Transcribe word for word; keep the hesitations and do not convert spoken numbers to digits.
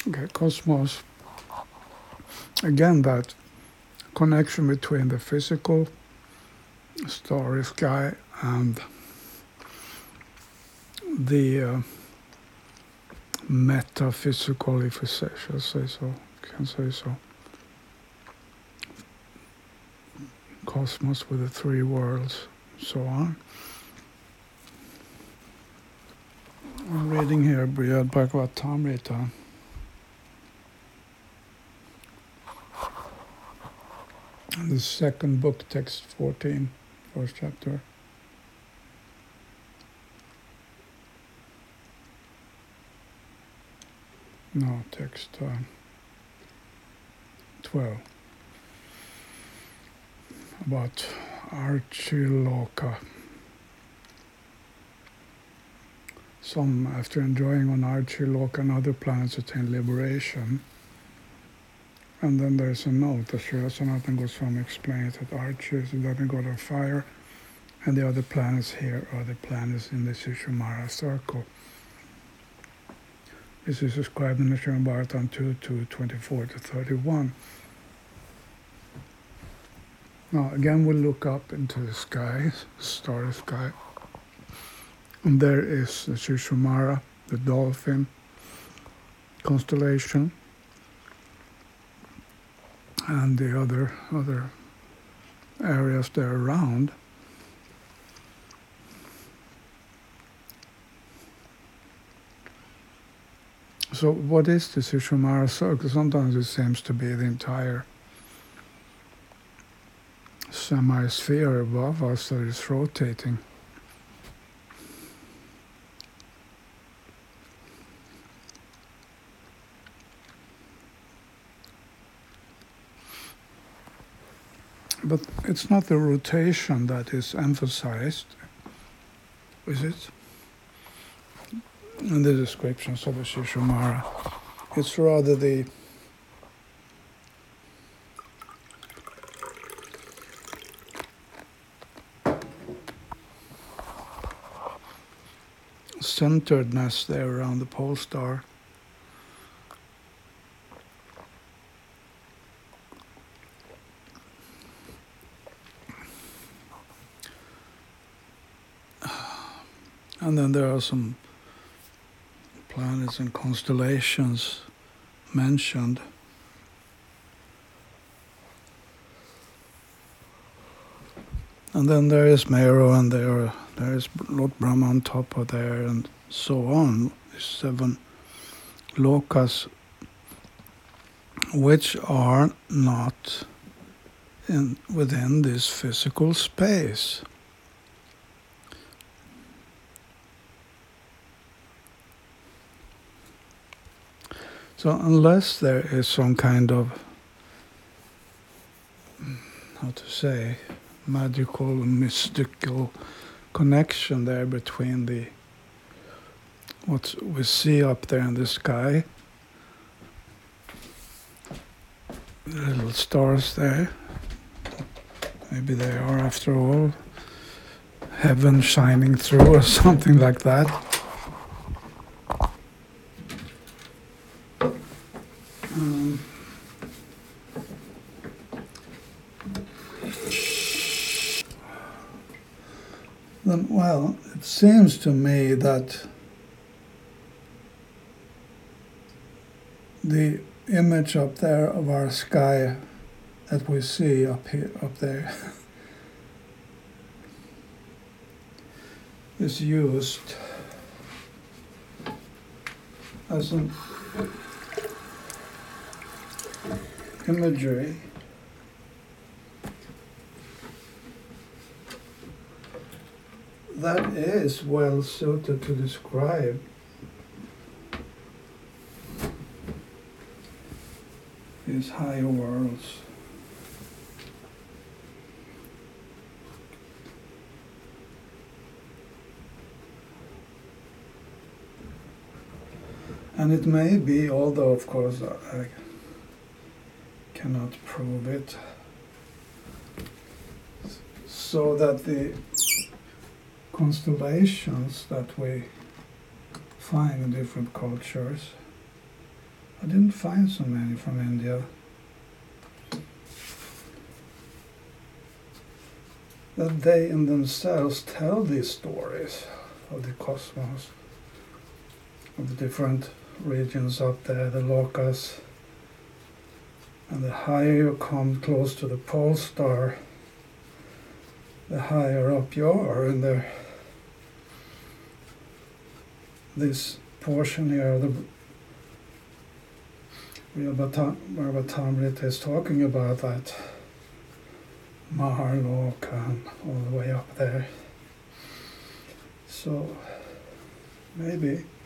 Okay, cosmos. Again, that connection between the physical starry sky and the uh, metaphysical, if we say, shall say so, can say so. Cosmos with the three worlds, so on. I'm reading here Brihad Bhagavatamrita. The second book, text fourteen, first chapter. No, text uh, twelve. About Archiloka. Some, after enjoying on Archiloka and other planets, attain liberation. And then there's a note that Srila Sanatana Goswami explains that Archi is the living god of fire, and the other planets here are the planets in the Sushumara circle. This is described in the Srimad Bhagavatam two, two, twenty-four to thirty-one. Now again we look up into the sky, starry sky, and there is the Sushumara, the dolphin constellation, and the other other areas there around. So what is the Sushumara circle? Sometimes it seems to be the entire semi-sphere above us that is rotating. But it's not the rotation that is emphasized, is it? In the descriptions of the Sushumara. It's rather the centeredness there around the pole star. And then there are some planets and constellations mentioned. And then there is Meru, and there, there is Lord Brahma on top of there, and so on. Seven lokas, which are not in, within this physical space. So unless there is some kind of, how to say, magical, mystical connection there between the what we see up there in the sky, the little stars there, maybe they are after all heaven shining through or something like that. Um, then, well, it seems to me that the image up there of our sky that we see up here, up there, is used as an imagery that is well suited to describe these higher worlds. And it may be, although of course I cannot prove it, so that the constellations that we find in different cultures are didn't find so many from India. That they in themselves tell these stories of the cosmos, of the different regions up there, the lokas. And the higher you come close to the pole star, the higher up you are in the, this portion here of the where Bhattamrita is talking about that Maharloka and all the way up there. So maybe